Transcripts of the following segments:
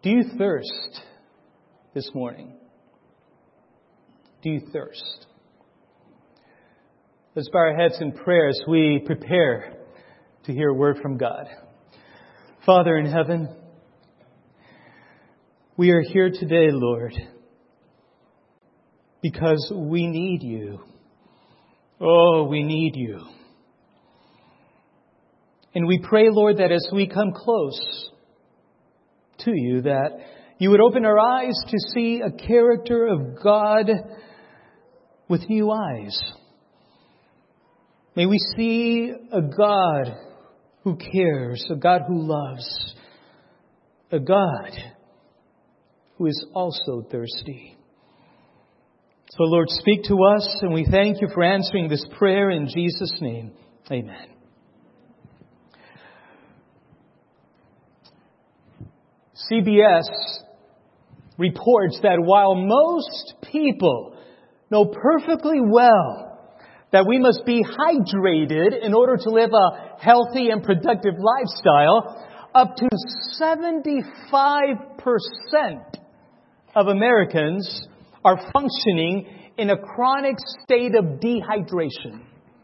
Do you thirst this morning? Do you thirst? Let's bow our heads in prayer as we prepare to hear a word from God. Father in heaven, we are here today, Lord, because we need you. Oh, we need you. And we pray, Lord, that as we come close to you, that you would open our eyes to see a character of God with new eyes. May we see a God who cares, a God who loves, a God who is also thirsty. So, Lord, speak to us, and we thank you for answering this prayer in Jesus' name. Amen. CBS reports that while most people know perfectly well that we must be hydrated in order to live a healthy and productive lifestyle, up to 75% of Americans are functioning in a chronic state of dehydration.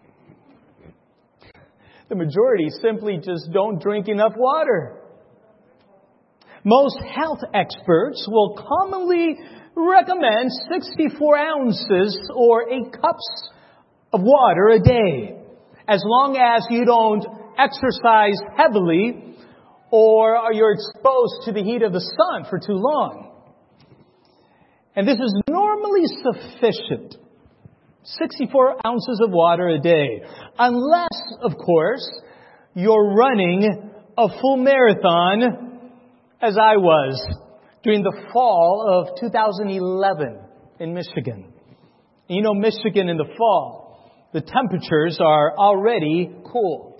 The majority simply just don't drink enough water. Most health experts will commonly recommend 64 ounces or 8 cups of water a day, as long as you don't exercise heavily or you're exposed to the heat of the sun for too long. And this is normally sufficient, 64 ounces of water a day, unless, of course, you're running a full marathon, as I was during the fall of 2011 in Michigan. You know, Michigan in the fall, the temperatures are already cool.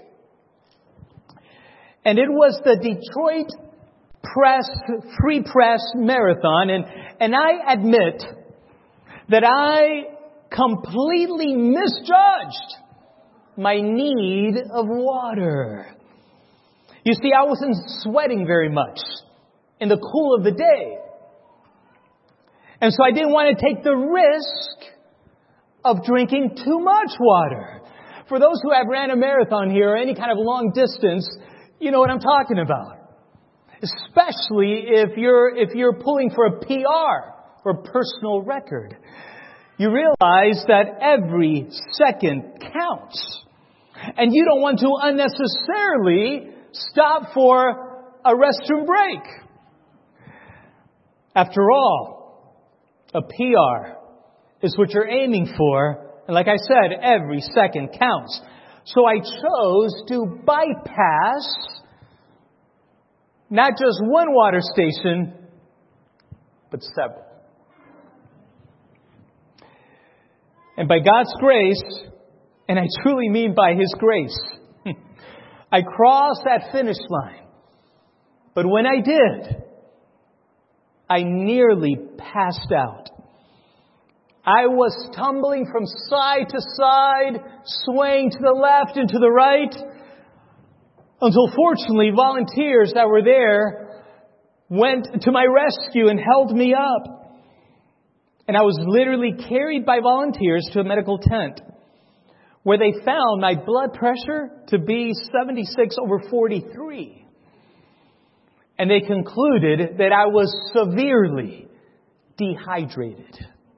And it was the Detroit Free Press Marathon, and I admit that I completely misjudged my need of water. You see, I wasn't sweating very much in the cool of the day. And so I didn't want to take the risk of drinking too much water. For those who have ran a marathon here or any kind of long distance, you know what I'm talking about. Especially if you're pulling for a PR or personal record. You realize that every second counts. And you don't want to unnecessarily stop for a restroom break. After all, a PR is what you're aiming for. And like I said, every second counts. So I chose to bypass not just one water station, but several. And by God's grace, and I truly mean by His grace, I crossed that finish line. But when I did, I nearly passed out. I was tumbling from side to side, swaying to the left and to the right, until fortunately volunteers that were there went to my rescue and held me up. And I was literally carried by volunteers to a medical tent, where they found my blood pressure to be 76/43. And they concluded that I was severely dehydrated.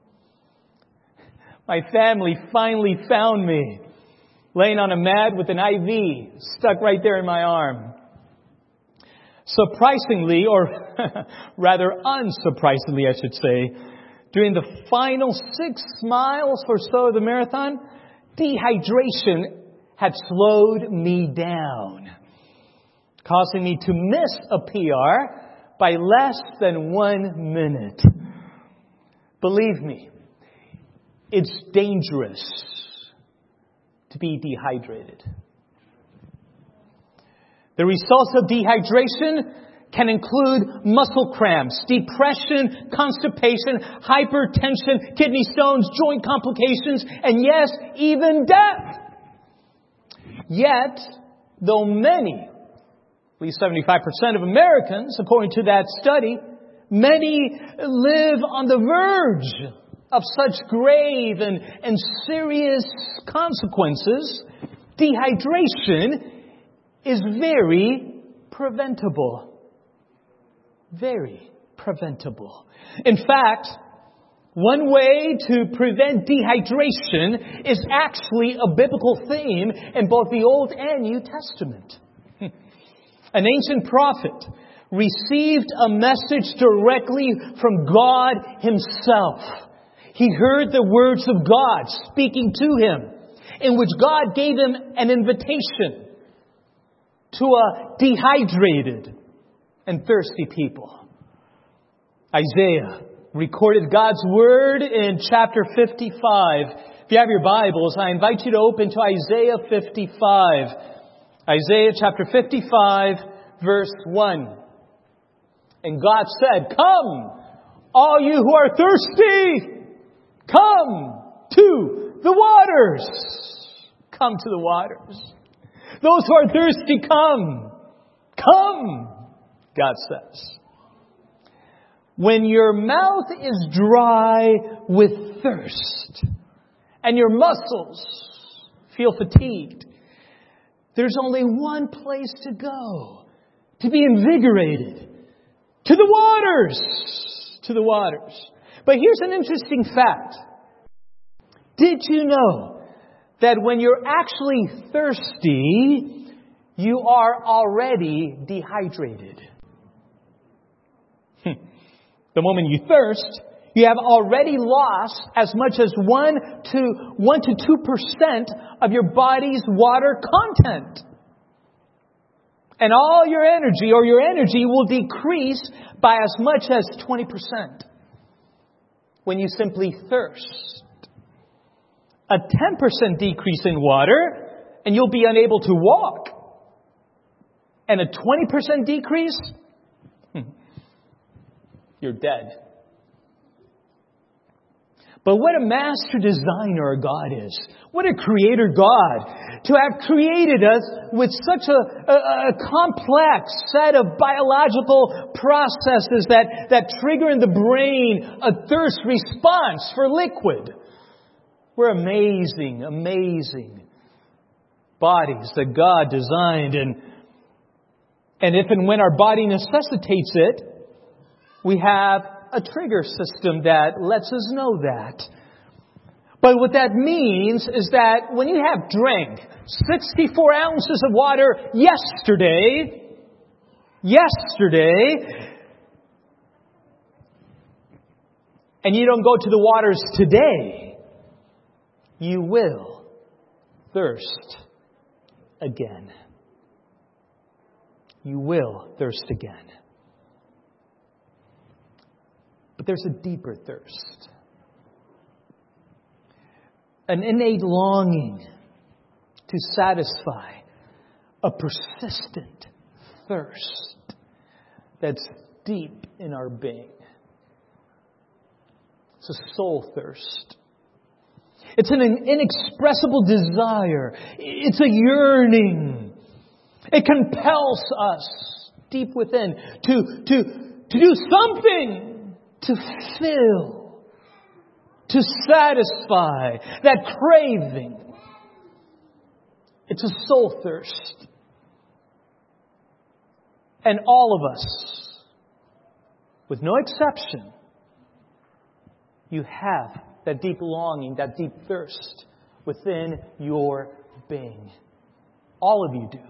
My family finally found me laying on a mat with an IV stuck right there in my arm. Surprisingly, or rather unsurprisingly, I should say, during the final 6 miles or so of the marathon, dehydration had slowed me down, causing me to miss a PR by less than 1 minute. Believe me, it's dangerous to be dehydrated. The results of dehydration can include muscle cramps, depression, constipation, hypertension, kidney stones, joint complications, and yes, even death. Yet, though many, at least 75% of Americans, according to that study, Many live on the verge of such grave and serious consequences. Dehydration is very preventable. Very preventable. In fact, one way to prevent dehydration is actually a biblical theme in both the Old and New Testament. An ancient prophet received a message directly from God Himself. He heard the words of God speaking to him, in which God gave him an invitation to a dehydrated and thirsty people. Isaiah recorded God's Word in chapter 55. If you have your Bibles, I invite you to open to Isaiah 55. Isaiah chapter 55, verse 1. And God said, "Come, all you who are thirsty, come to the waters." Come to the waters. Those who are thirsty, come. Come, God says. When your mouth is dry with thirst and your muscles feel fatigued, there's only one place to go to be invigorated. To the waters. To the waters. But here's an interesting fact. Did you know that when you're actually thirsty, you are already dehydrated? The moment you thirst, you have already lost as much as 1 to 2% of your body's water content. And all your energy will decrease by as much as 20% when you simply thirst. A 10% decrease in water, and you'll be unable to walk. And a 20% decrease, you're dead. But what a master designer God is. What a creator God. To have created us with such a complex set of biological processes that trigger in the brain a thirst response for liquid. We're amazing, amazing bodies that God designed. And if and when our body necessitates it, we have a trigger system that lets us know that. But what that means is that when you have drank 64 ounces of water yesterday, and you don't go to the waters today, you will thirst again. You will thirst again. But there's a deeper thirst. An innate longing to satisfy a persistent thirst that's deep in our being. It's a soul thirst. It's an inexpressible desire. It's a yearning. It compels us deep within to do something to fill, to satisfy that craving. It's a soul thirst. And all of us, with no exception, you have that deep longing, that deep thirst within your being. All of you do.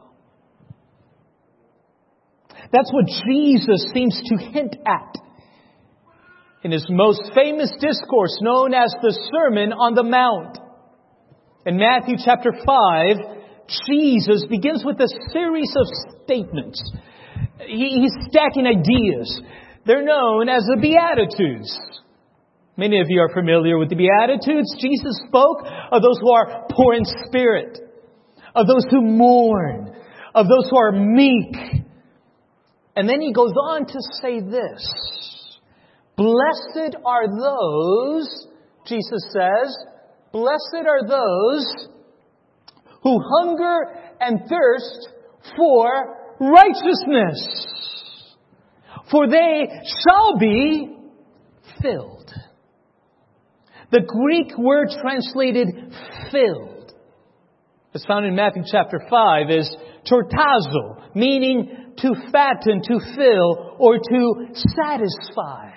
That's what Jesus seems to hint at in His most famous discourse known as the Sermon on the Mount. In Matthew chapter 5, Jesus begins with a series of statements. He's stacking ideas. They're known as the Beatitudes. Many of you are familiar with the Beatitudes. Jesus spoke of those who are poor in spirit, of those who mourn, of those who are meek. And then He goes on to say this. Blessed are those, Jesus says, blessed are those who hunger and thirst for righteousness. for they shall be filled. The Greek word translated filled, as found in Matthew chapter 5, is tortazo, meaning to fatten, to fill, or to satisfy.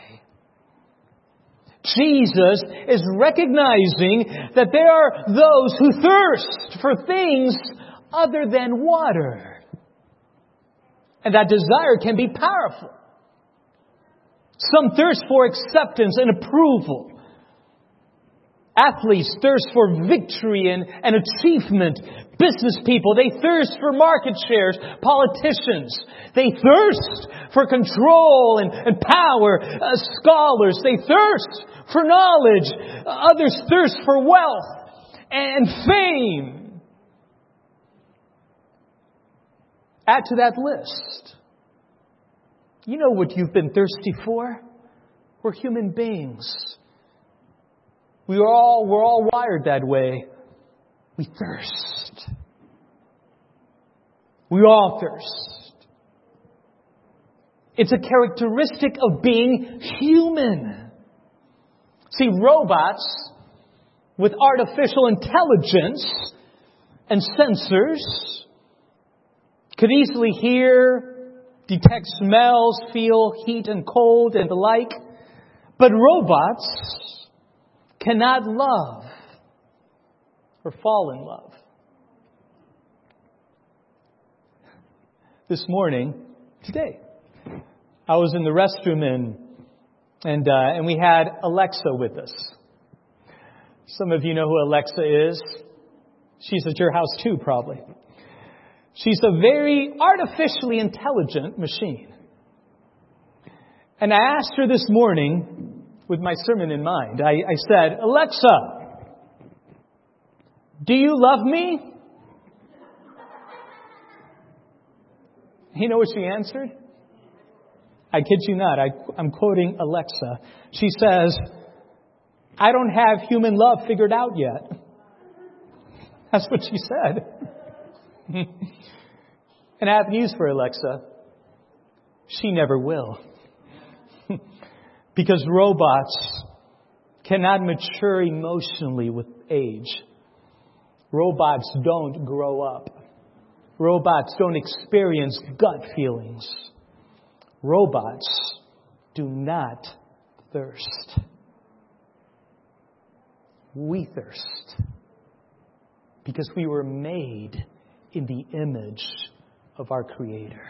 Jesus is recognizing that there are those who thirst for things other than water. And that desire can be powerful. Some thirst for acceptance and approval. Athletes thirst for victory and achievement. Business people, they thirst for market shares. Politicians, they thirst for control and power. Scholars, they thirst for knowledge. Others thirst for wealth and fame. Add to that list. You know what you've been thirsty for? We're human beings. We're all wired that way. We thirst. We all thirst. It's a characteristic of being human. See, robots with artificial intelligence and sensors could easily hear, detect smells, feel heat and cold and the like. But robots cannot love or fall in love. This morning, today, I was in the restroom and we had Alexa with us. Some of you know who Alexa is. She's at your house too, probably. She's a very artificially intelligent machine. And I asked her this morning, with my sermon in mind, I said, Alexa, do you love me? You know what she answered? I kid you not, I'm quoting Alexa. She says, I don't have human love figured out yet. That's what she said. And I have news for Alexa. She never will. Because robots cannot mature emotionally with age. Robots don't grow up. Robots don't experience gut feelings. Robots do not thirst. We thirst because we were made in the image of our Creator.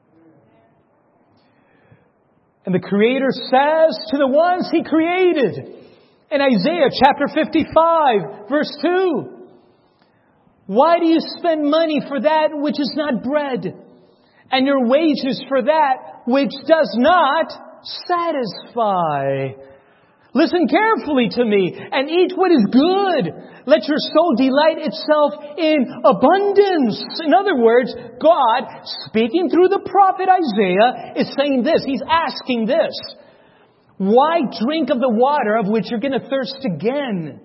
And the Creator says to the ones He created in Isaiah chapter 55, verse 2, why do you spend money for that which is not bread, and your wages for that which does not satisfy? Listen carefully to me and eat what is good. Let your soul delight itself in abundance. In other words, God, speaking through the prophet Isaiah, is saying this. He's asking this. Why drink of the water of which you're going to thirst again?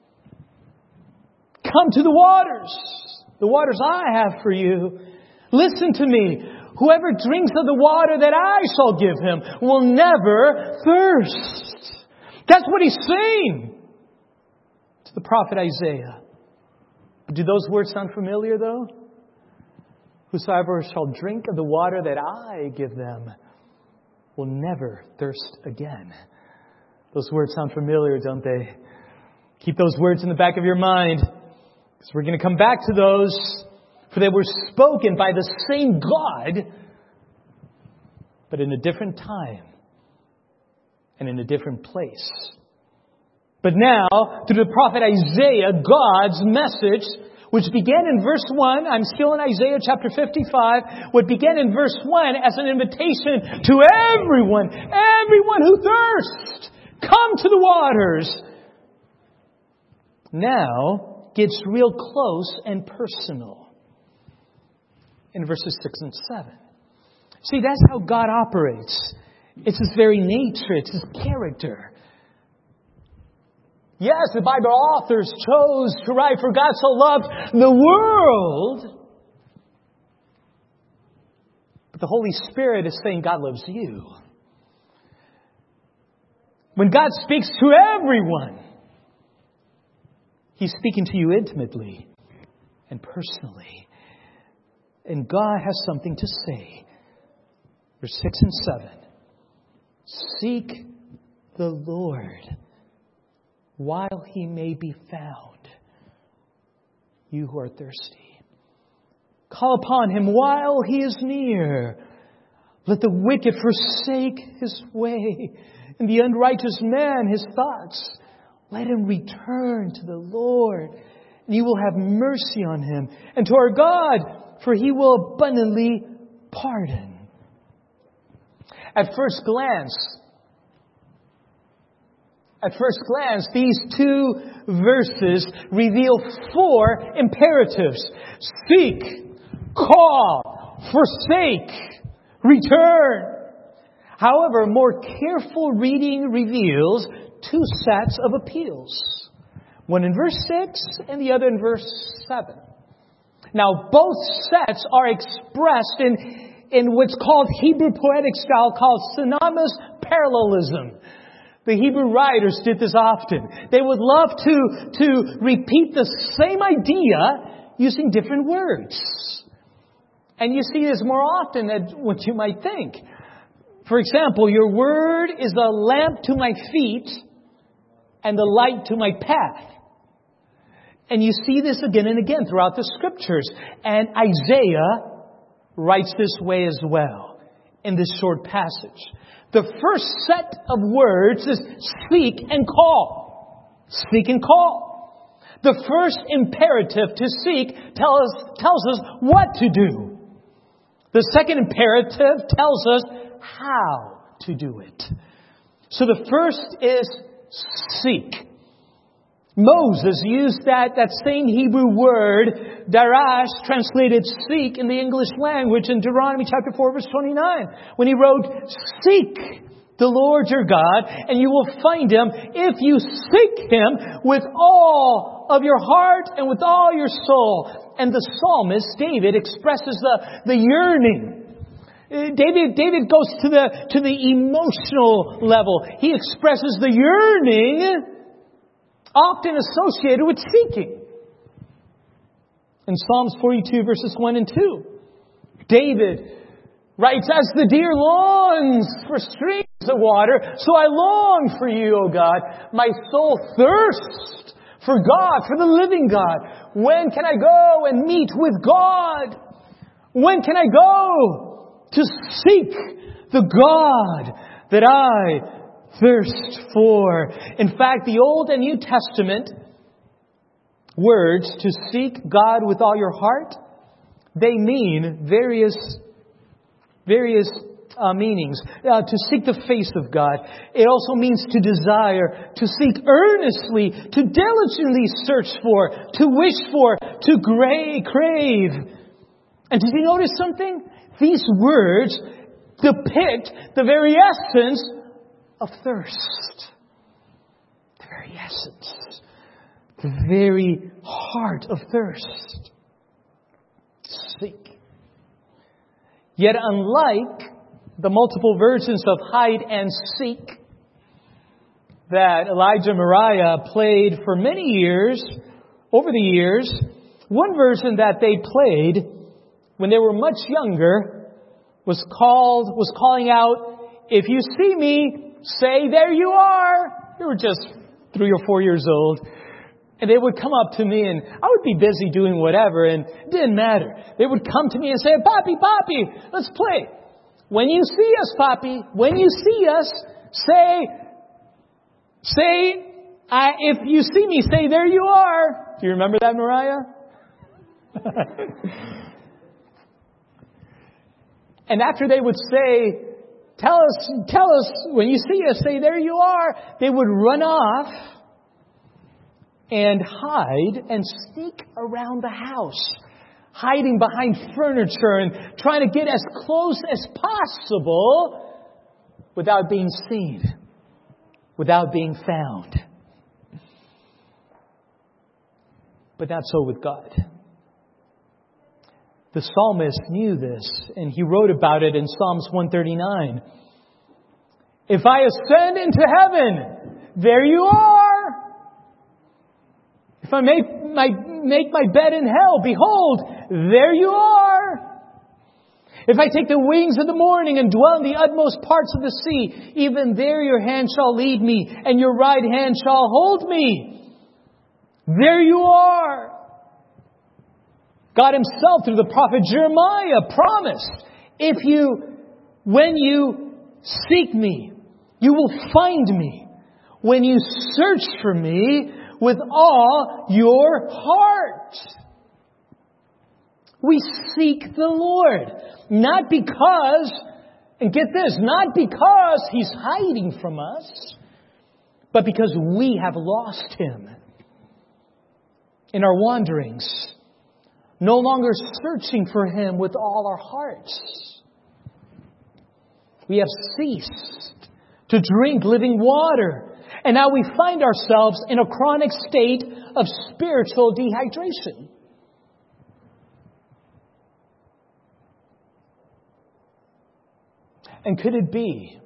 Come to the waters I have for you. Listen to me. Whoever drinks of the water that I shall give him will never thirst. That's what He's saying to the prophet Isaiah. Do those words sound familiar, though? Whosoever shall drink of the water that I give them will never thirst again. Those words sound familiar, don't they? Keep those words in the back of your mind, because we're going to come back to those, for they were spoken by the same God, but in a different time and in a different place. But now, through the prophet Isaiah, God's message, which began in verse 1, I'm still in Isaiah chapter 55, would begin in verse 1 as an invitation to everyone who thirsts, come to the waters. Now, gets real close and personal in verses 6 and 7. See, that's how God operates. It's His very nature. It's His character. Yes, the Bible authors chose to write, for God so loved the world. But the Holy Spirit is saying God loves you. When God speaks to everyone, He's speaking to you intimately and personally. And God has something to say. Verse 6 and 7. Seek the Lord while He may be found, you who are thirsty. Call upon Him while He is near. Let the wicked forsake his way, and the unrighteous man his thoughts. Let him return to the Lord, and He will have mercy on him, and to our God, for He will abundantly pardon. At first glance, these two verses reveal 4 imperatives. Seek, call, forsake, return. However, more careful reading reveals 2 sets of appeals. One in verse 6 and the other in verse 7. Now, both sets are expressed in what's called Hebrew poetic style, called synonymous parallelism. The Hebrew writers did this often. They would love to repeat the same idea using different words. And you see this more often than what you might think. For example, your word is a lamp to my feet and the light to my path. And you see this again and again throughout the Scriptures. And Isaiah writes this way as well in this short passage. The first set of words is seek and call. Seek and call. The first imperative to seek tells us what to do. The second imperative tells us how to do it. So the first is seek. Moses used that same Hebrew word, darash, translated seek in the English language in Deuteronomy chapter 4, verse 29. When he wrote, seek the Lord your God, and you will find Him if you seek Him with all of your heart and with all your soul. And the psalmist, David, expresses the yearning. David goes to the emotional level. He expresses the yearning often associated with seeking. In Psalms 42, verses 1 and 2, David writes, as the deer longs for streams of water, so I long for you, O God. My soul thirsts for God, for the living God. When can I go and meet with God? When can I go to seek the God that I thirst for? In fact, the Old and New Testament words to seek God with all your heart, they mean various meanings. To seek the face of God. It also means to desire, to seek earnestly, to diligently search for, to wish for, to crave. And did you notice something? These words depict the very essence of thirst. The very essence. The very heart of thirst. Seek. Yet unlike the multiple versions of hide and seek that Elijah and Mariah played for many years, over the years, one version that they played when they were much younger was calling out, if you see me, say, there you are. They were just 3 or 4 years old. And they would come up to me, and I would be busy doing whatever, and it didn't matter. They would come to me and say, Papi, let's play. When you see us, Papi, when you see us, if you see me, say, there you are. Do you remember that, Mariah? And after they would say, tell us, when you see us, say, there you are, they would run off and hide and sneak around the house, hiding behind furniture and trying to get as close as possible without being seen, without being found. But not so with God. The psalmist knew this, and he wrote about it in Psalms 139. If I ascend into heaven, there you are. If I make my bed in hell, behold, there you are. If I take the wings of the morning and dwell in the utmost parts of the sea, even there your hand shall lead me, and your right hand shall hold me. There you are. God Himself, through the prophet Jeremiah, promised, when you seek me, you will find me. When you search for me with all your heart. We seek the Lord. Not because, and get this, not because He's hiding from us, but because we have lost Him in our wanderings. No longer searching for Him with all our hearts. We have ceased to drink living water. And now we find ourselves in a chronic state of spiritual dehydration. And could it be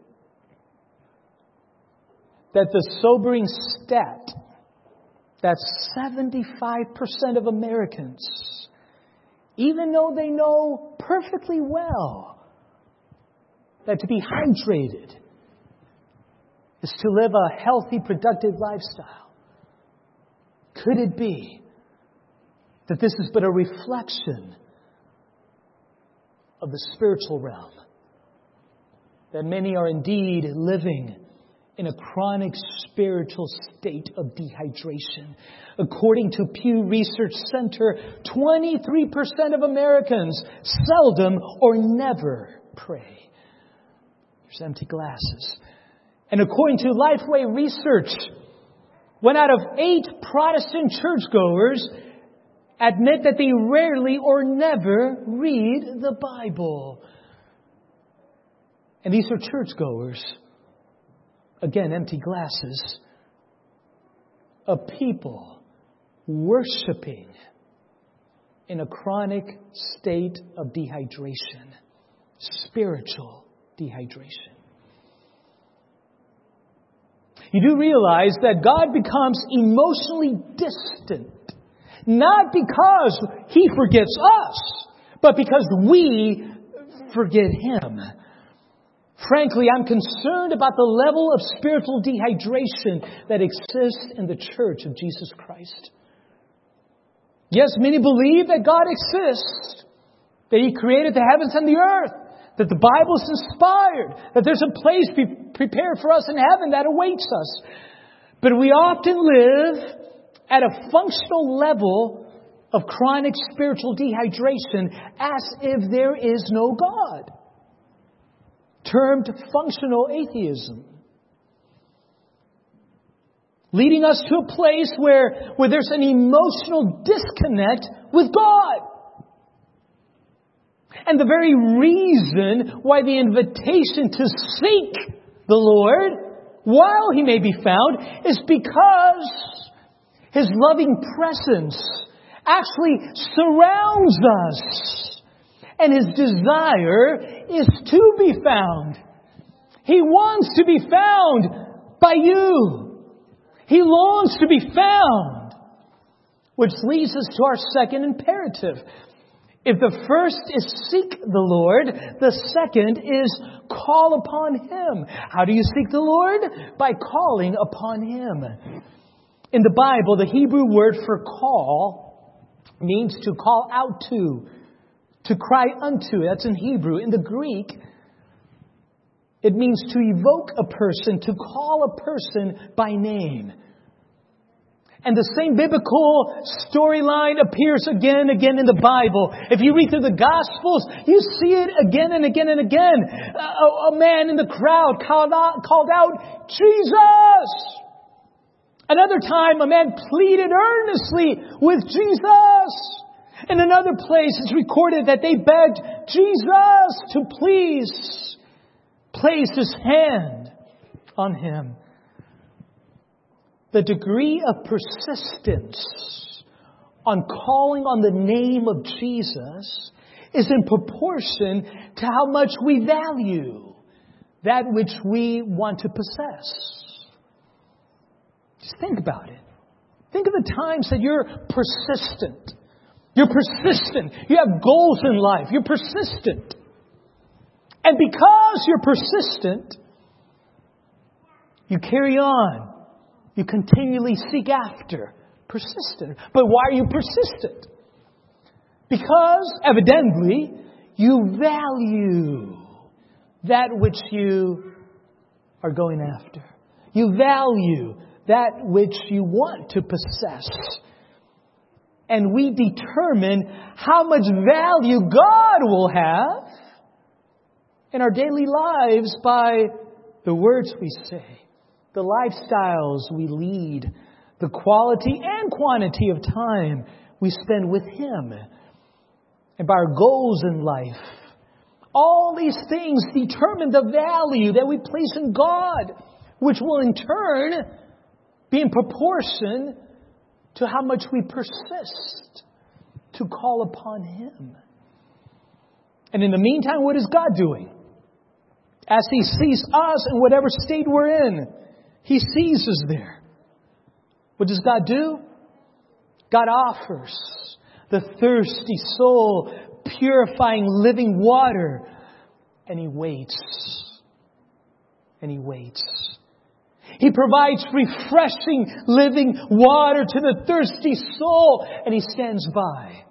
that the sobering stat that 75% of Americans, even though they know perfectly well that to be hydrated is to live a healthy, productive lifestyle, could it be that this is but a reflection of the spiritual realm? That many are indeed living in a chronic spiritual state of dehydration. According to Pew Research Center, 23% of Americans seldom or never pray. There's empty glasses. And according to Lifeway Research, 1 out of 8 Protestant churchgoers admit that they rarely or never read the Bible. And these are churchgoers, again, empty glasses, of people worshiping in a chronic state of dehydration, spiritual dehydration. You do realize that God becomes emotionally distant, not because He forgets us, but because we forget Him. Frankly, I'm concerned about the level of spiritual dehydration that exists in the Church of Jesus Christ. Yes, many believe that God exists, that He created the heavens and the earth, that the Bible is inspired, that there's a place prepared for us in heaven that awaits us. But we often live at a functional level of chronic spiritual dehydration as if there is no God, termed functional atheism, leading us to a place where there's an emotional disconnect with God. And the very reason why the invitation to seek the Lord while He may be found is because His loving presence actually surrounds us. And His desire is to be found. He wants to be found by you. He longs to be found. Which leads us to our second imperative. If the first is seek the Lord, the second is call upon Him. How do you seek the Lord? By calling upon Him. In the Bible, the Hebrew word for call means to call out to cry unto. That's in Hebrew. In the Greek, it means to evoke a person, to call a person by name. And the same biblical storyline appears again and again in the Bible. If you read through the Gospels, you see it again and again and again. A man in the crowd called out, Jesus! Another time, a man pleaded earnestly with Jesus. In another place, it's recorded that they begged Jesus to please place His hand on him. The degree of persistence on calling on the name of Jesus is in proportion to how much we value that which we want to possess. Just think about it. Think of the times that you're persistent. You're persistent. You have goals in life. You're persistent. And because you're persistent, you carry on. You continually seek after. Persistent. But why are you persistent? Because, evidently, you value that which you are going after. You value that which you want to possess. And we determine how much value God will have in our daily lives by the words we say, the lifestyles we lead, the quality and quantity of time we spend with Him, and by our goals in life. All these things determine the value that we place in God, which will in turn be in proportion to how much we persist to call upon Him. And in the meantime, what is God doing? As He sees us in whatever state we're in, He sees us there. What does God do? God offers the thirsty soul purifying living water. And He waits. And He waits. He provides refreshing living water to the thirsty soul. And He stands by.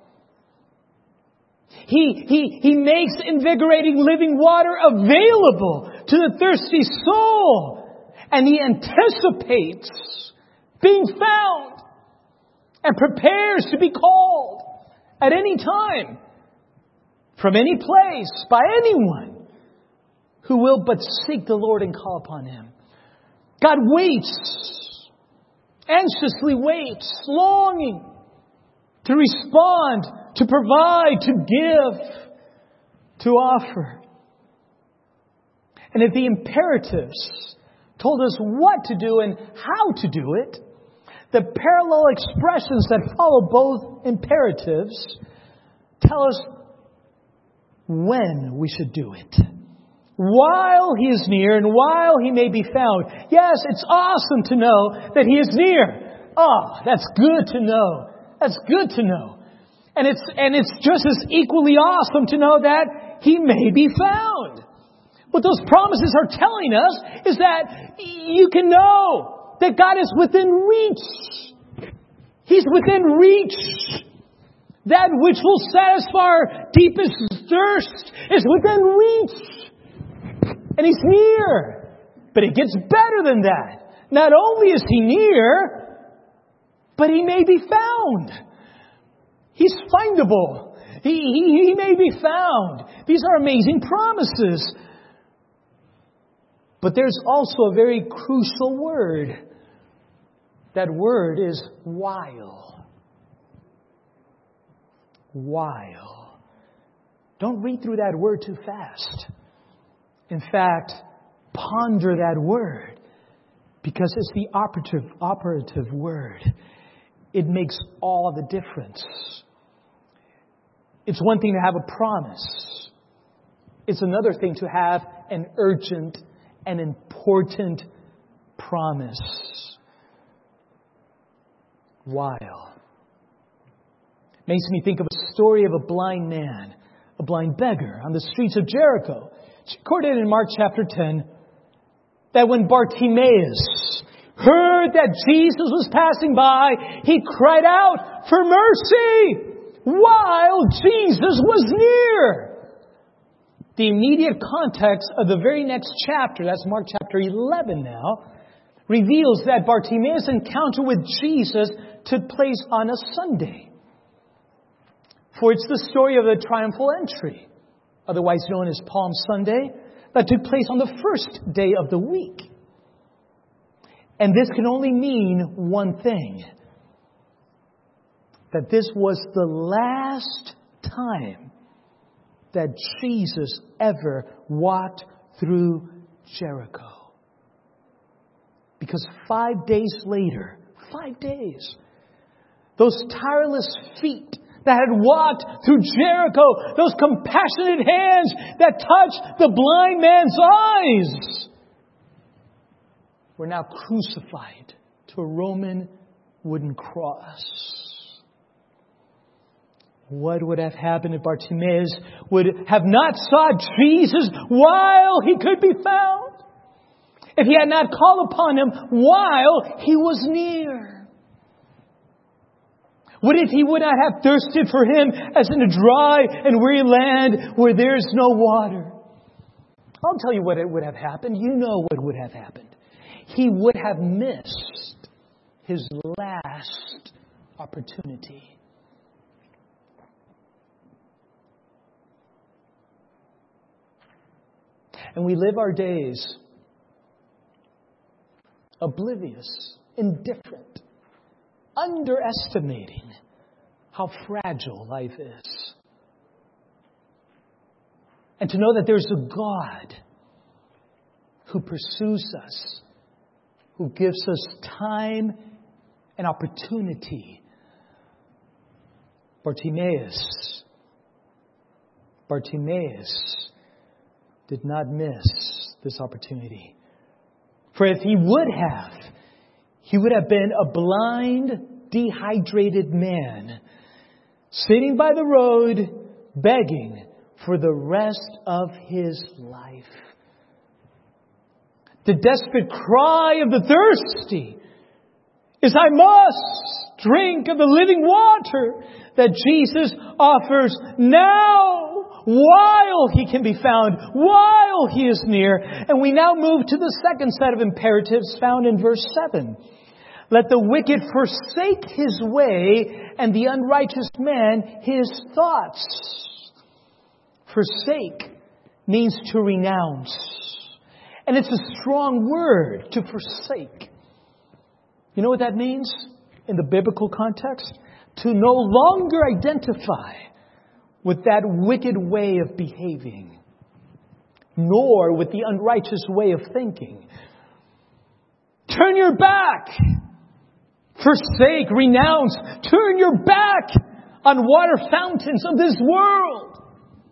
He makes invigorating living water available to the thirsty soul. And He anticipates being found and prepares to be called at any time, from any place, by anyone who will but seek the Lord and call upon Him. God waits, anxiously waits, longing to respond, to provide, to give, to offer. And if the imperatives told us what to do and how to do it, the parallel expressions that follow both imperatives tell us when we should do it. While He is near and while He may be found. Yes, it's awesome to know that He is near. Oh, that's good to know. That's good to know. And it's just as equally awesome to know that He may be found. What those promises are telling us is that you can know that God is within reach. He's within reach. That which will satisfy our deepest thirst is within reach. And He's near. But it gets better than that. Not only is He near, but He may be found. He's findable. He may be found. These are amazing promises. But there's also a very crucial word. That word is while. While. Don't read through that word too fast. In fact, ponder that word, because it's the operative word. It makes all the difference. It's one thing to have a promise. It's another thing to have an urgent and important promise. While. Makes me think of a story of a blind man, a blind beggar on the streets of Jericho. It's recorded in Mark chapter 10 that when Bartimaeus heard that Jesus was passing by, he cried out for mercy while Jesus was near. The immediate context of the very next chapter, that's Mark chapter 11 now, reveals that Bartimaeus' encounter with Jesus took place on a Sunday. For it's the story of the triumphal entry, otherwise known as Palm Sunday, that took place on the first day of the week. And this can only mean one thing. That this was the last time that Jesus ever walked through Jericho. Because 5 days later, 5 days, those tireless feet that had walked through Jericho, those compassionate hands that touched the blind man's eyes, were now crucified to a Roman wooden cross. What would have happened if Bartimaeus would have not sought Jesus while he could be found? If he had not called upon Him while He was near? What if he would not have thirsted for Him as in a dry and weary land where there is no water? I'll tell you what it would have happened. You know what would have happened. He would have missed his last opportunity. And we live our days oblivious, indifferent, underestimating how fragile life is. And to know that there's a God who pursues us, who gives us time and opportunity. Bartimaeus did not miss this opportunity. For if he would have been a blind, dehydrated man sitting by the road begging for the rest of his life. The desperate cry of the thirsty is, I must drink of the living water that Jesus offers now, while He can be found, while He is near. And we now move to the second set of imperatives found in verse 7. Let the wicked forsake his way, and the unrighteous man his thoughts. Forsake means to renounce. And it's a strong word, to forsake. You know what that means in the biblical context? To no longer identify with that wicked way of behaving, nor with the unrighteous way of thinking. Turn your back. Forsake, renounce. Turn your back on water fountains of this world.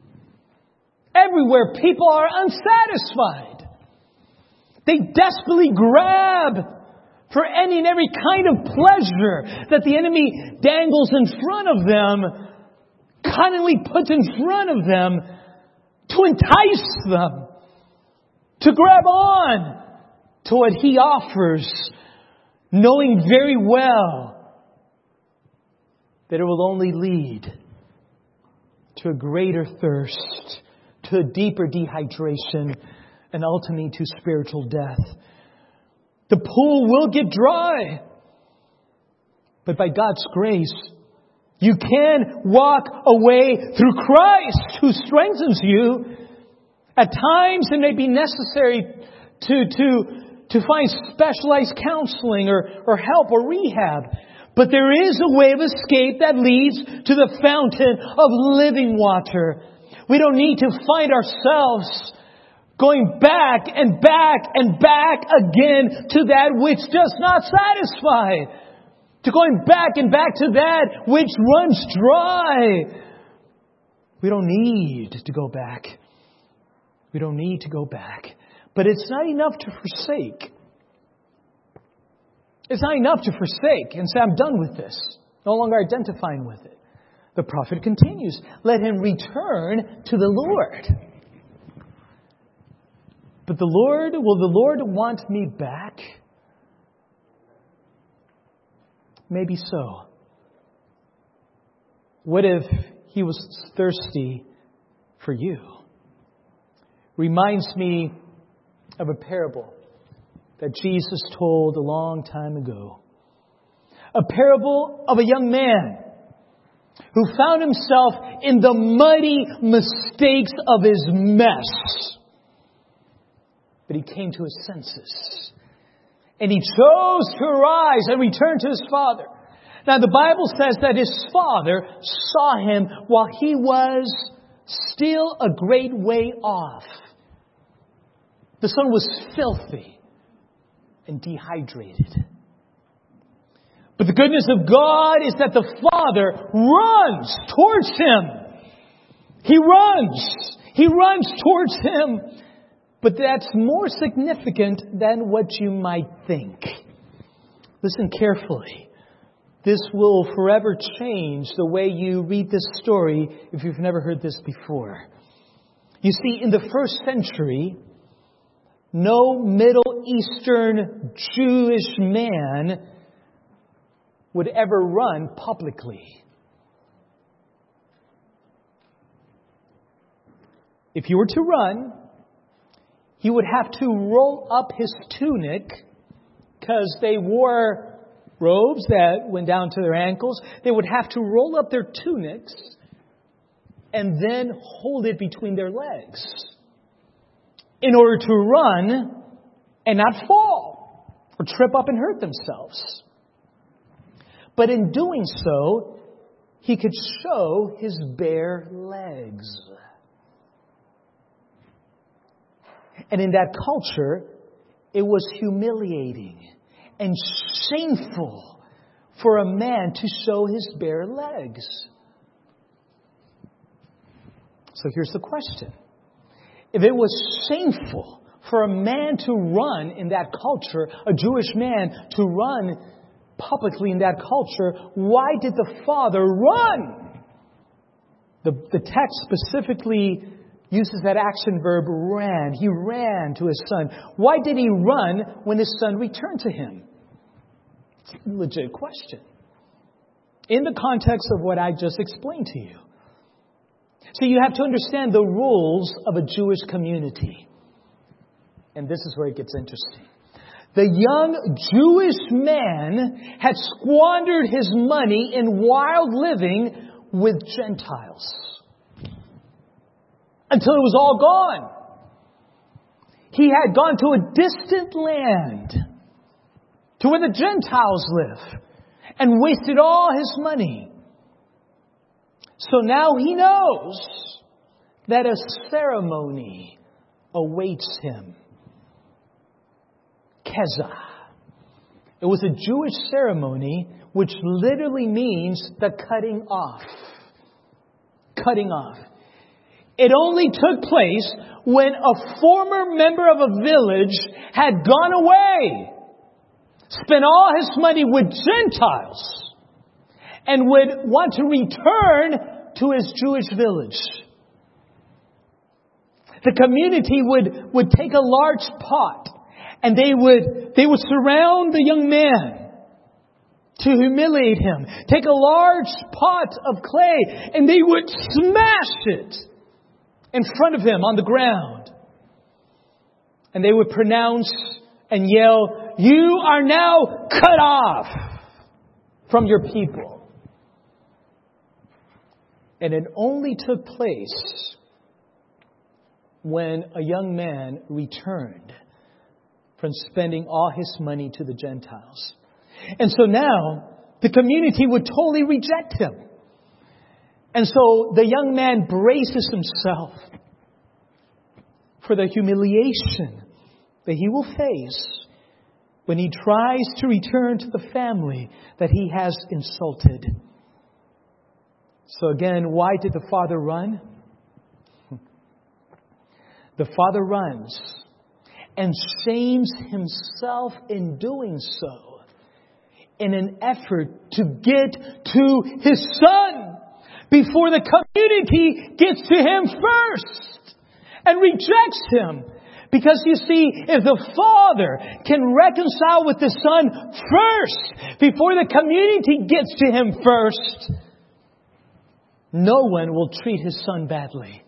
Everywhere people are unsatisfied. They desperately grab for any and every kind of pleasure that the enemy dangles in front of them, cunningly puts in front of them to entice them, to grab on to what he offers, knowing very well that it will only lead to a greater thirst, to a deeper dehydration, and ultimately to spiritual death. The pool will get dry, but by God's grace, you can walk away through Christ who strengthens you. At times it may be necessary to find specialized counseling or help or rehab. But there is a way of escape that leads to the fountain of living water. We don't need to find ourselves going back and back and back again to that which does not satisfy. To going back and back to that which runs dry. We don't need to go back. We don't need to go back. But it's not enough to forsake. It's not enough to forsake and say, I'm done with this. No longer identifying with it. The prophet continues, let him return to the Lord. But will the Lord want me back? Maybe so. What if He was thirsty for you? Reminds me of a parable that Jesus told a long time ago. A parable of a young man who found himself in the muddy mistakes of his mess. But he came to his senses. And he chose to arise and return to his father. Now the Bible says that his father saw him while he was still a great way off. The son was filthy and dehydrated. But the goodness of God is that the Father runs towards him. He runs. He runs towards him. But that's more significant than what you might think. Listen carefully. This will forever change the way you read this story if you've never heard this before. You see, in the first century, no Middle Eastern Jewish man would ever run publicly. If he were to run, he would have to roll up his tunic, because they wore robes that went down to their ankles. They would have to roll up their tunics and then hold it between their legs in order to run and not fall or trip up and hurt themselves. But in doing so, he could show his bare legs. And in that culture, it was humiliating and shameful for a man to show his bare legs. So here's the question. If it was shameful for a man to run in that culture, a Jewish man to run publicly in that culture, why did the Father run? The text specifically uses that action verb ran. He ran to his son. Why did he run when his son returned to him? It's a legit question. In the context of what I just explained to you. So you have to understand the rules of a Jewish community. And this is where it gets interesting. The young Jewish man had squandered his money in wild living with Gentiles until it was all gone. He had gone to a distant land, to where the Gentiles live, and wasted all his money. So now he knows that a ceremony awaits him. Keza. It was a Jewish ceremony which literally means the cutting off. Cutting off. It only took place when a former member of a village had gone away, spent all his money with Gentiles, and would want to return to his Jewish village. The community would take a large pot, and they would surround the young man to humiliate him. Take a large pot of clay, and they would smash it in front of him on the ground. And they would pronounce and yell, "You are now cut off from your people." And it only took place when a young man returned from spending all his money to the Gentiles. And so now, the community would totally reject him. And so the young man braces himself for the humiliation that he will face when he tries to return to the family that he has insulted. So again, why did the father run? The father runs and shames himself in doing so in an effort to get to his son before the community gets to him first and rejects him. Because you see, if the father can reconcile with the son first before the community gets to him first, no one will treat his son badly.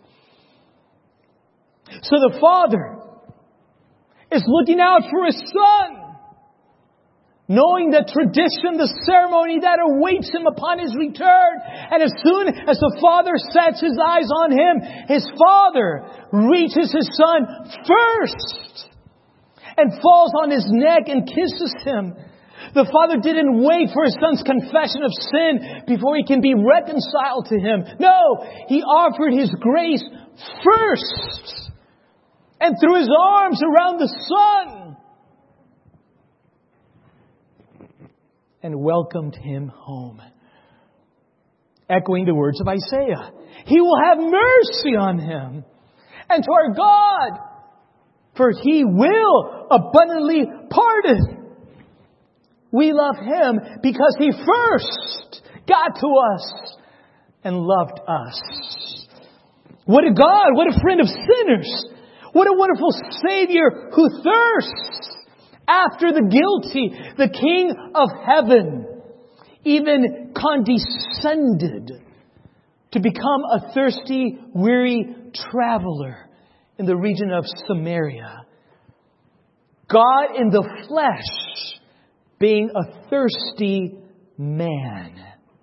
So the father is looking out for his son, knowing the tradition, the ceremony that awaits him upon his return. And as soon as the father sets his eyes on him, his father reaches his son first and falls on his neck and kisses him. The father didn't wait for his son's confession of sin before he can be reconciled to him. No, he offered his grace first and threw his arms around the son. and welcomed him home. Echoing the words of Isaiah, He will have mercy on him, and to our God, for He will abundantly pardon. We love Him because He first got to us and loved us. What a God, what a friend of sinners. What a wonderful Savior who thirsts after the guilty. The King of heaven even condescended to become a thirsty, weary traveler in the region of Samaria. God in the flesh being a thirsty man.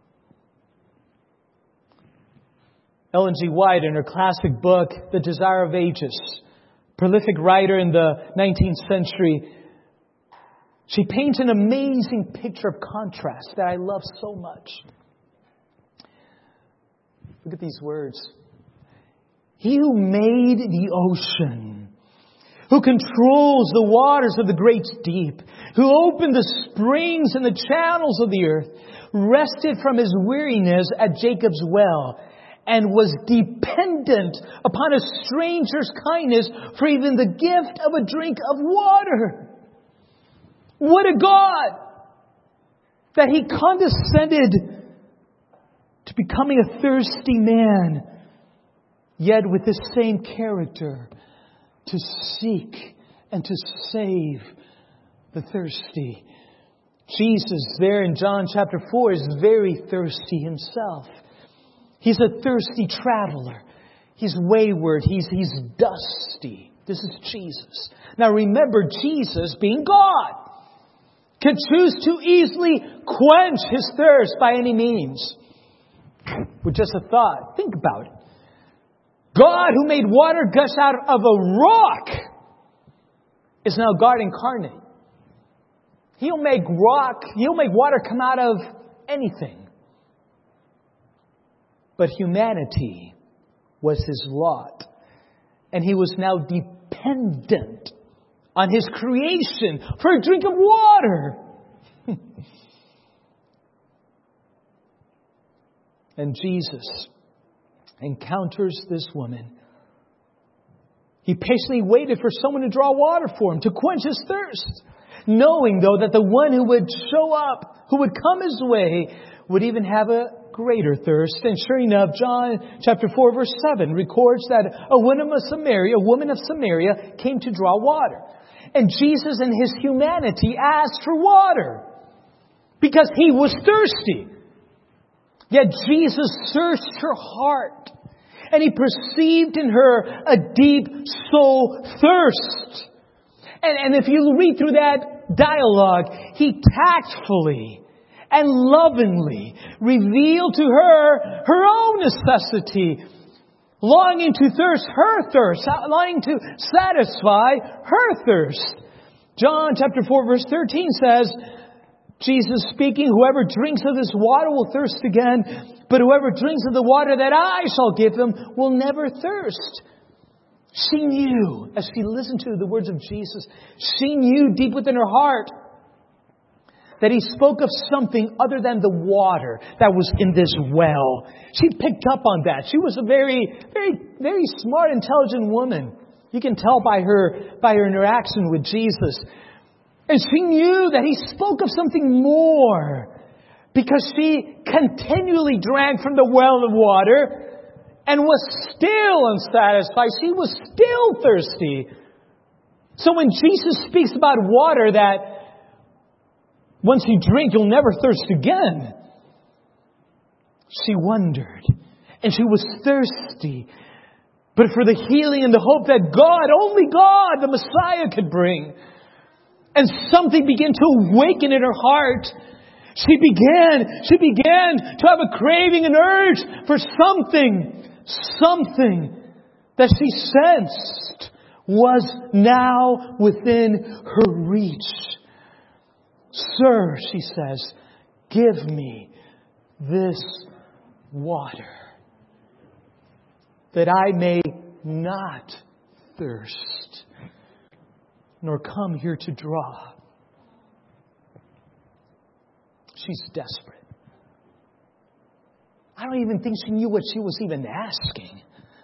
Ellen G. White, in her classic book, The Desire of Ages, prolific writer in the 19th century, she paints an amazing picture of contrast that I love so much. Look at these words. He who made the ocean, who controls the waters of the great deep, who opened the springs and the channels of the earth, rested from His weariness at Jacob's well, and was dependent upon a stranger's kindness for even the gift of a drink of water. What a God! That He condescended to becoming a thirsty man, yet with the same character, to seek and to save the thirsty. Jesus, there in John chapter 4, is very thirsty Himself. He's a thirsty traveler. He's wayward. He's dusty. This is Jesus. Now remember, Jesus, being God, can choose to easily quench His thirst by any means. With just a thought, think about it. God, who made water gush out of a rock, is now God incarnate. He'll make water come out of anything. But humanity was His lot. And He was now dependent on His creation for a drink of water. And Jesus encounters this woman. He patiently waited for someone to draw water for him, to quench his thirst, knowing, though, that the one who would show up, who would come his way, would even have a greater thirst. And sure enough, John chapter 4, verse 7 records that a woman of Samaria came to draw water. And Jesus in His humanity asked for water because He was thirsty. Yet Jesus searched her heart, and He perceived in her a deep soul thirst. And if you read through that dialogue, He tactfully and lovingly revealed to her her own necessity, longing to thirst her thirst, longing to satisfy her thirst. John chapter 4 verse 13 says, Jesus speaking, whoever drinks of this water will thirst again, but whoever drinks of the water that I shall give them will never thirst. She knew, as she listened to the words of Jesus, she knew deep within her heart that He spoke of something other than the water that was in this well. She picked up on that. She was a very, very, very smart, intelligent woman. You can tell by her interaction with Jesus. And she knew that He spoke of something more, because she continually drank from the well of water and was still unsatisfied. She was still thirsty. So when Jesus speaks about water that once you drink, you'll never thirst again, she wondered. And she was thirsty. But for the healing and the hope that God, only God, the Messiah, could bring. And something began to awaken in her heart. She began to have a craving and urge for something that she sensed was now within her reach. Sir, she says, give me this water, that I may not thirst, nor come here to draw. she's desperate. I don't even think she knew what she was even asking.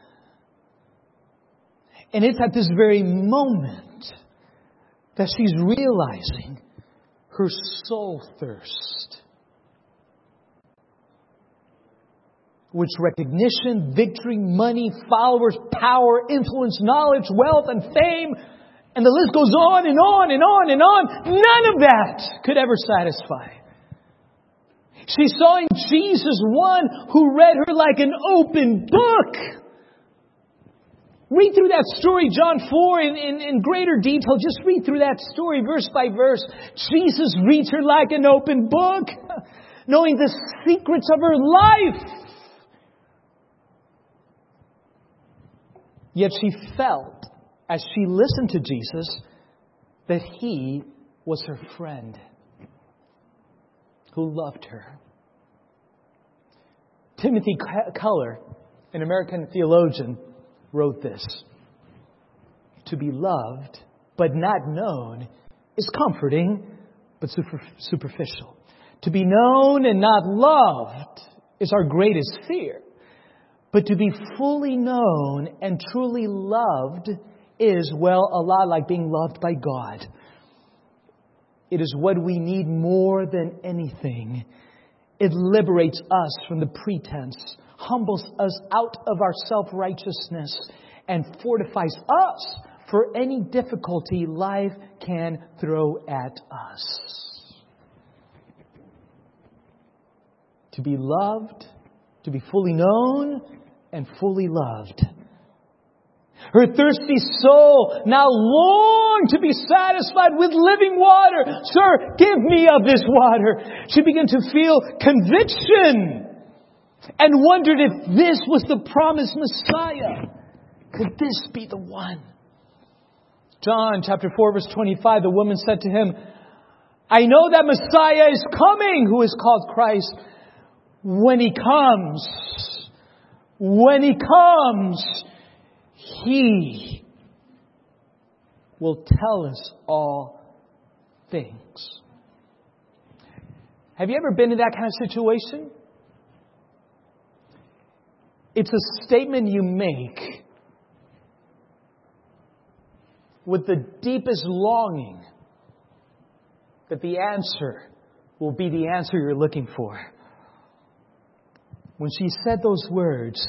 And it's at this very moment that she's realizing her soul thirst. Which recognition, victory, money, followers, power, influence, knowledge, wealth, and fame, and the list goes on and on and on and on. None of that could ever satisfy. She saw in Jesus one who read her like an open book. Read through that story, John 4, in greater detail. Just read through that story verse by verse. Jesus reads her like an open book, knowing the secrets of her life. Yet she felt, as she listened to Jesus, that He was her friend who loved her. Timothy Keller, an American theologian, wrote this: to be loved but not known is comforting but superficial. To be known and not loved is our greatest fear. But to be fully known and truly loved is, well, a lot like being loved by God. It is what we need more than anything. It liberates us from the pretense, humbles us out of our self-righteousness, and fortifies us for any difficulty life can throw at us. To be loved, to be fully known, and fully loved. Her thirsty soul now longed to be satisfied with living water. Sir, give me of this water. She began to feel conviction and wondered if this was the promised Messiah. Could this be the one? John chapter 4 verse 25, the woman said to Him, I know that Messiah is coming, who is called Christ. When He comes, He will tell us all things. Have you ever been in that kind of situation? It's a statement you make with the deepest longing that the answer will be the answer you're looking for. When she said those words,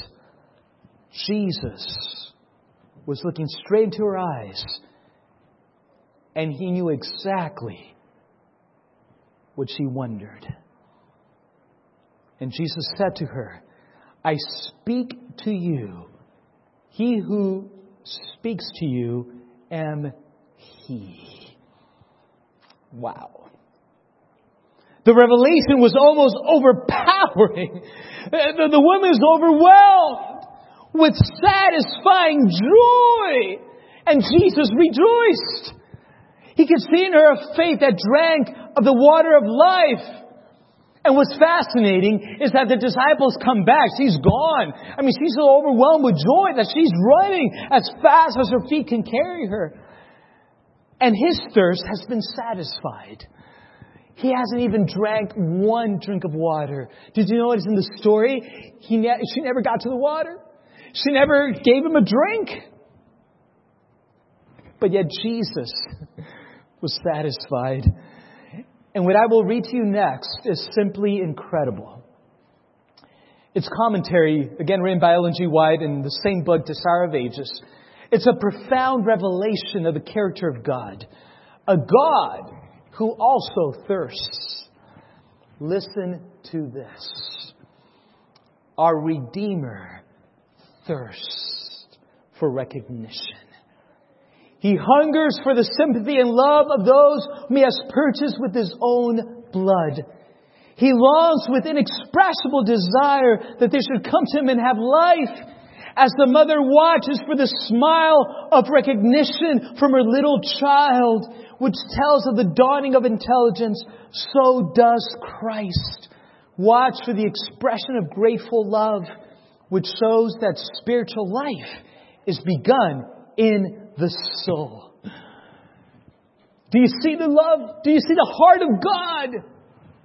Jesus was looking straight into her eyes, and He knew exactly what she wondered. And Jesus said to her, I speak to you. He who speaks to you am He. Wow. The revelation was almost overpowering. The woman is overwhelmed with satisfying joy. And Jesus rejoiced. He could see in her a faith that drank of the water of life. And what's fascinating is that the disciples come back. She's gone. I mean, she's so overwhelmed with joy that she's running as fast as her feet can carry her. And His thirst has been satisfied. He hasn't even drank one drink of water. Did you notice in the story, she never got to the water? She never gave him a drink. But yet Jesus was satisfied. And what I will read to you next is simply incredible. It's commentary, again written by Ellen G. White in the same book, Desire of Ages. It's a profound revelation of the character of God. A God who also thirsts. Listen to this. Our Redeemer thirsts for recognition. He hungers for the sympathy and love of those whom He has purchased with His own blood. He longs with inexpressible desire that they should come to Him and have life. As the mother watches for the smile of recognition from her little child, which tells of the dawning of intelligence, so does Christ watch for the expression of grateful love, which shows that spiritual life is begun in the soul. Do you see the love? Do you see the heart of God?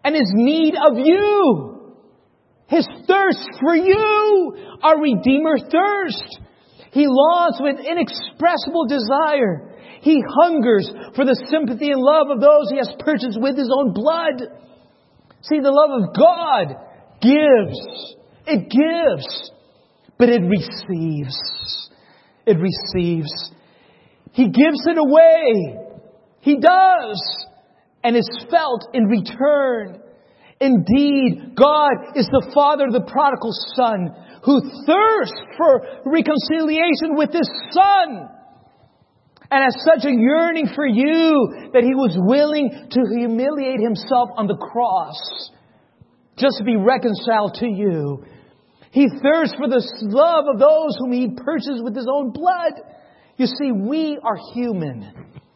and His need of you. His thirst for you. Our Redeemer thirsts. He longs with inexpressible desire. He hungers for the sympathy and love of those He has purchased with His own blood. See, the love of God gives. It gives. But it receives. It receives. He gives it away. He does. And is felt in return. Indeed, God is the Father of the prodigal Son, who thirsts for reconciliation with His Son, and has such a yearning for you that He was willing to humiliate Himself on the cross just to be reconciled to you. He thirsts for the love of those whom He purchased with His own blood. You see, we are human.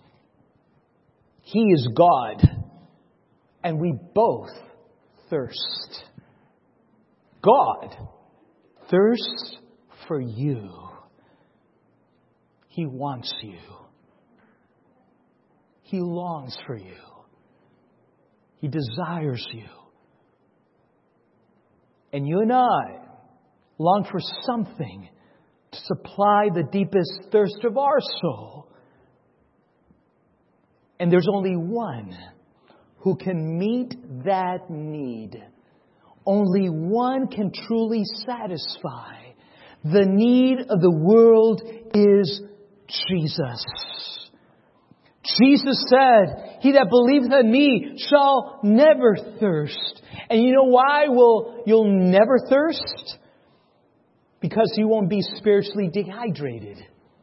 He is God. And we both thirst. God thirsts for you. He wants you. He longs for you. He desires you. And you and I long for something to supply the deepest thirst of our soul. And there's only one who can meet that need. Only one can truly satisfy. The need of the world is Jesus. Jesus said, "He that believeth in me shall never thirst." And you know why you'll never thirst? Because you won't be spiritually dehydrated.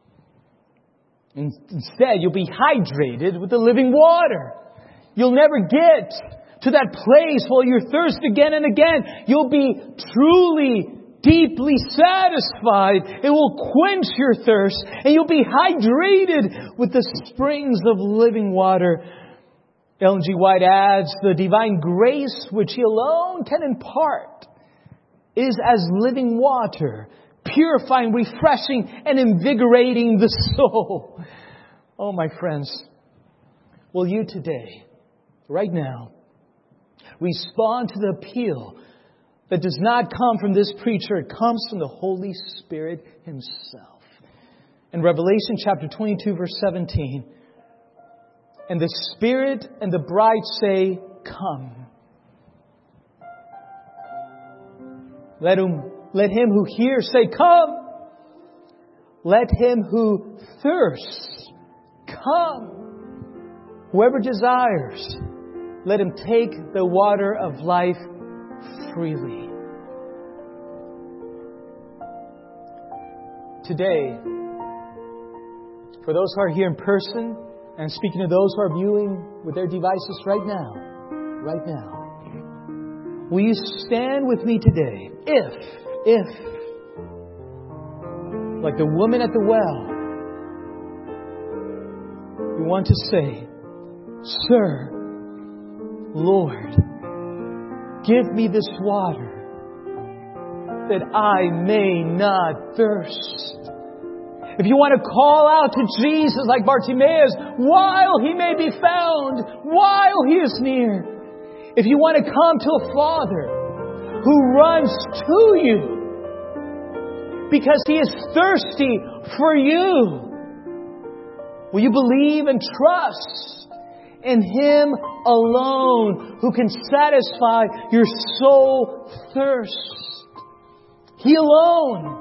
Instead, you'll be hydrated with the living water. You'll never get to that place where you're thirsty again and again. You'll be truly, deeply satisfied. It will quench your thirst. And you'll be hydrated with the springs of living water. Ellen G. White adds, the divine grace which He alone can impart is as living water, purifying, refreshing, and invigorating the soul. Oh, my friends, will you today, right now, respond to the appeal that does not come from this preacher. It comes from the Holy Spirit Himself. In Revelation chapter 22, verse 17, and the Spirit and the bride say, "Come." Let him who hears say, "Come." Let him who thirsts come. Whoever desires, let him take the water of life freely. Today, for those who are here in person, and speaking to those who are viewing with their devices right now, will you stand with me today? If, like the woman at the well, you want to say, "Sir, Lord, give me this water that I may not thirst." If you want to call out to Jesus like Bartimaeus while He may be found, while He is near. If you want to come to a Father who runs to you because He is thirsty for you, will you believe and trust in Him alone who can satisfy your soul thirst? He alone.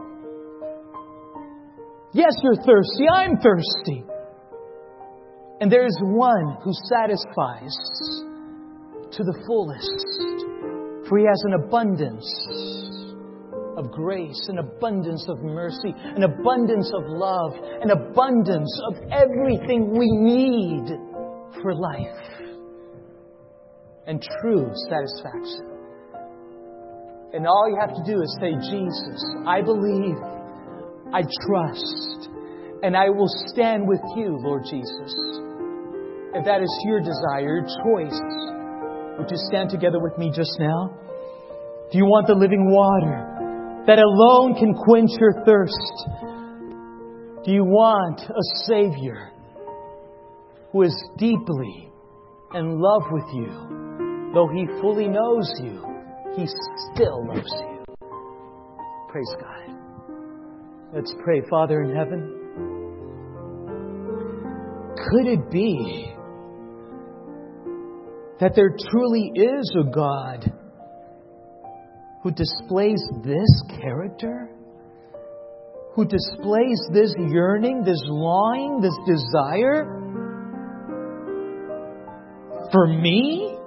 Yes, you're thirsty. I'm thirsty. And there is one who satisfies to the fullest. For He has an abundance of grace, an abundance of mercy, an abundance of love, an abundance of everything we need for life and true satisfaction. And all you have to do is say, "Jesus, I believe, I trust, and I will stand with you, Lord Jesus." If that is your desire, your choice, would you stand together with me just now? Do you want the living water that alone can quench your thirst? Do you want a Savior who is deeply in love with you, though He fully knows you, He still loves you. Praise God. Let's pray. Father in heaven, could it be that there truly is a God who displays this character? Who displays this yearning, this longing, this desire for me?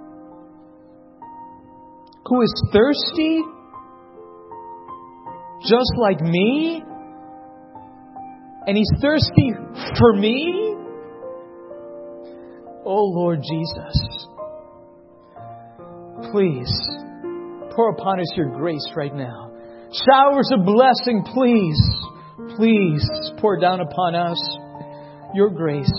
Who is thirsty just like me? And He's thirsty for me? Oh Lord Jesus, please pour upon us Your grace right now. Showers of blessing, please pour down upon us Your grace.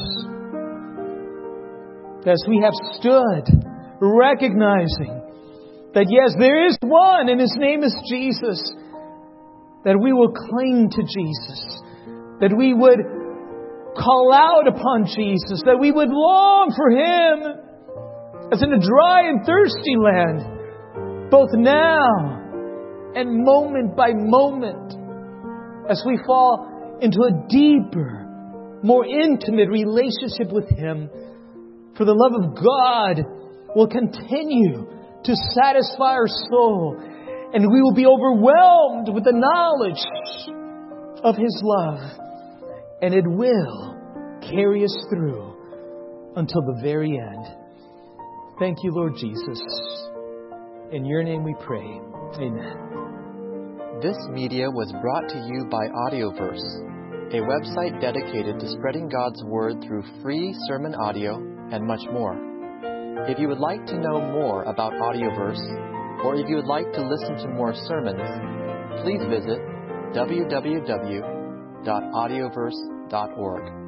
As we have stood, recognizing that yes, there is one, and His name is Jesus, that we will cling to Jesus, that we would call out upon Jesus, that we would long for Him as in a dry and thirsty land, both now and moment by moment, as we fall into a deeper, more intimate relationship with Him. For the love of God will continue to satisfy our soul, and we will be overwhelmed with the knowledge of His love, and it will carry us through until the very end. Thank You, Lord Jesus. In Your name we pray. Amen. This media was brought to you by Audioverse, a website dedicated to spreading God's Word through free sermon audio and much more. If you would like to know more about Audioverse, or if you would like to listen to more sermons, please visit www.audioverse.org.